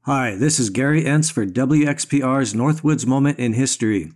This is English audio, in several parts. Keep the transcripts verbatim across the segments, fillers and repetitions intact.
Hi, this is Gary Entz for W X P R's Northwoods Moment in History.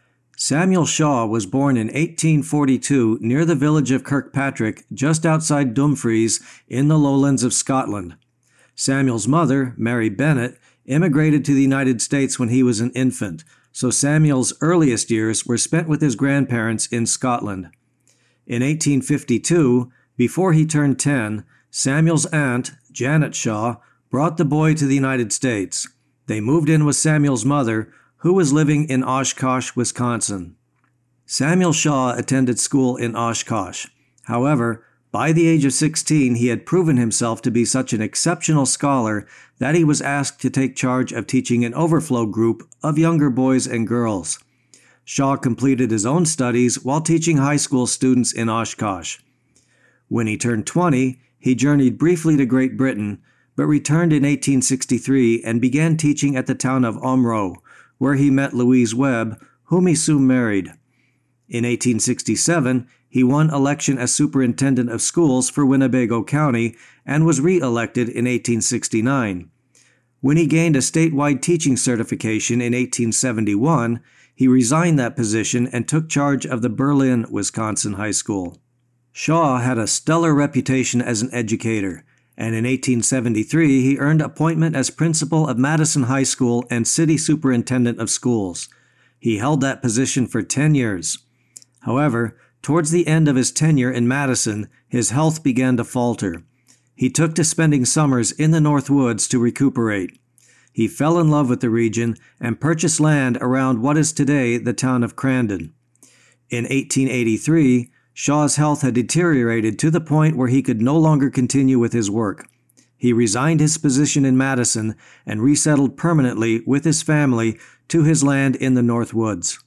Samuel Shaw was born in eighteen forty-two near the village of Kirkpatrick, just outside Dumfries in the lowlands of Scotland. Samuel's mother, Mary Bennett, immigrated to the United States when he was an infant, so Samuel's earliest years were spent with his grandparents in Scotland. In eighteen fifty-two, before he turned ten, Samuel's aunt, Janet Shaw, brought the boy to the United States. They moved in with Samuel's mother, who was living in Oshkosh, Wisconsin. Samuel Shaw attended school in Oshkosh. However, by the age of sixteen, he had proven himself to be such an exceptional scholar that he was asked to take charge of teaching an overflow group of younger boys and girls. Shaw completed his own studies while teaching high school students in Oshkosh. When he turned twenty, he journeyed briefly to Great Britain, but returned in eighteen sixty-three and began teaching at the town of Omro, where he met Louise Webb, whom he soon married. In eighteen sixty-seven, he won election as superintendent of schools for Winnebago County and was re-elected in eighteen sixty-nine. When he gained a statewide teaching certification in eighteen seventy-one, he resigned that position and took charge of the Berlin, Wisconsin High School. Shaw had a stellar reputation as an educator, and in eighteen seventy-three he earned appointment as principal of Madison High School and city superintendent of schools. He held that position for ten years. However, towards the end of his tenure in Madison, his health began to falter. He took to spending summers in the North Woods to recuperate. He fell in love with the region and purchased land around what is today the town of Crandon. In eighteen eighty-three, Shaw's health had deteriorated to the point where he could no longer continue with his work. He resigned his position in Madison and resettled permanently with his family to his land in the North Woods.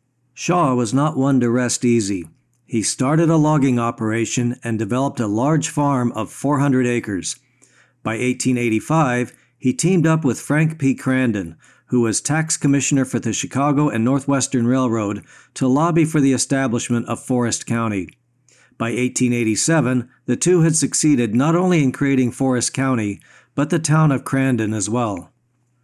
Shaw was not one to rest easy. He started a logging operation and developed a large farm of four hundred acres. By eighteen eighty-five, he teamed up with Frank P. Crandon, who was tax commissioner for the Chicago and Northwestern Railroad, to lobby for the establishment of Forest County. By eighteen eighty-seven, the two had succeeded not only in creating Forest County, but the town of Crandon as well.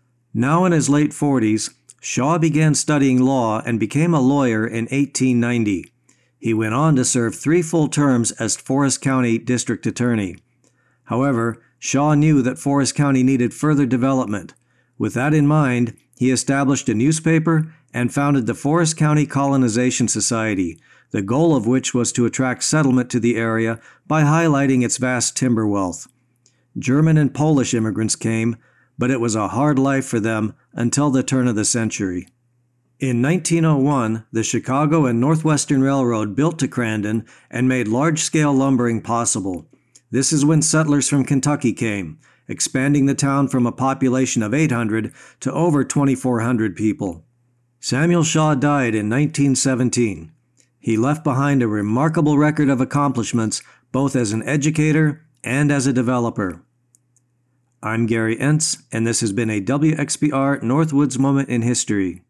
Now in his late forties, Shaw began studying law and became a lawyer in eighteen ninety. He went on to serve three full terms as Forest County District Attorney. However, Shaw knew that Forest County needed further development. With that in mind, he established a newspaper and founded the Forest County Colonization Society, the goal of which was to attract settlement to the area by highlighting its vast timber wealth. German and Polish immigrants came, but it was a hard life for them until the turn of the century. In nineteen oh one, the Chicago and Northwestern Railroad built to Crandon and made large-scale lumbering possible. This is when settlers from Kentucky came, expanding the town from a population of eight hundred to over twenty-four hundred people. Samuel Shaw died in nineteen seventeen. He left behind a remarkable record of accomplishments both as an educator and as a developer. I'm Gary Entz, and this has been a W X P R Northwoods Moment in History.